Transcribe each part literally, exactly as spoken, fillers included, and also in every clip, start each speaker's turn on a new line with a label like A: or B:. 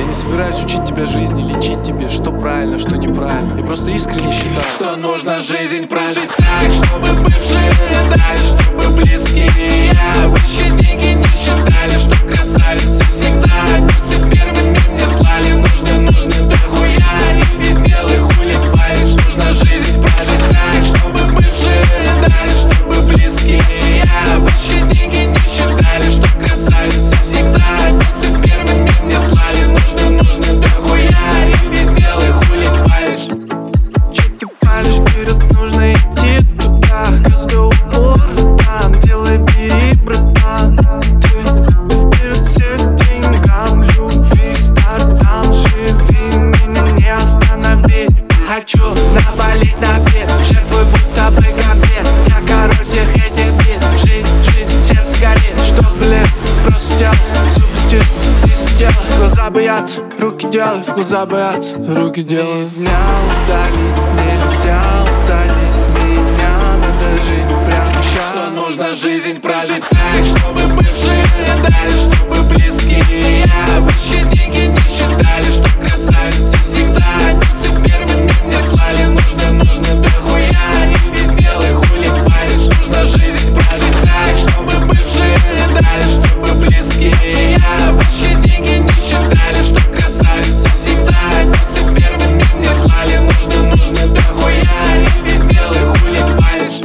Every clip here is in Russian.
A: не собираюсь учить тебя жизни, лечить тебе, что правильно, что неправильно. Я просто искренне считаю,
B: что нужно жизнь прожить так, чтобы бывшие рыдали, чтобы близкие вообще деньги не считали, чтоб красавицы всегда однятся первыми мне слали. Нужны, нужны дохуя, иди делай, хули палишь. Нужно жизнь прожить так, чтобы бывшие рыдали, чтобы близкие вообще деньги не считали, чтоб красавицы всегда однятся первыми мне слали. Нужны, нужны дохуя, иди делай, хули палишь.
C: Че ты палишь, вперед нужно идти туда, каждый упор там, делай, бери, братан. Ты, ты вперед всех деньгам, любви, стартам, живи, меня не останови. Хочу навалить на бит, жертвуй будто бы капет. Я король всех этих бит, жизнь, жизнь, сердце горит. Что, блин, просто тело, зубы стиснут, из тела. Глаза боятся, руки делают, глаза боятся, руки делают. Меня удалить нельзя, удалить меня, надо жить прямо сейчас.
B: Что нужно жизнь прожить так, чтобы бывшие рыдали, чтобы близкие вообще деньги не считали, чтоб красавицы всегда однятся первыми мне слали. Нужно, нужно дохуя, иди делай, хули палишь. Нужно жизнь прожить так, чтобы бывшие рыдали, чтобы близкие вообще деньги не считали, чтоб красавицы всегда однятся первыми мне слали. Нужно, нужно дохуя, иди делай, хули палишь.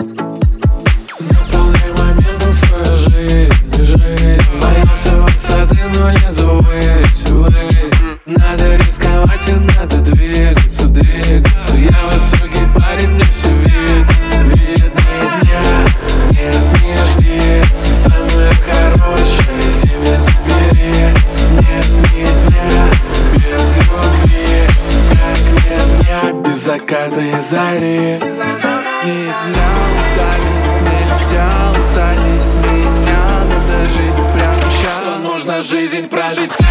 C: Наполняй моментом свою жизнь, жизнь. Боялся высоты, но лезу ввысь, ввысь. Надо рисковать и надо двигаться, двигаться. Я высокий парень, мне все видно, видно. Дня, нет, не жди, самое хорошее себе забери. Нет, ни дня без любви, как нет дня без заката и зари. Ни дня удалить нельзя, удалить меня, надо жить прямо сейчас.
B: Что нужно жизнь прожить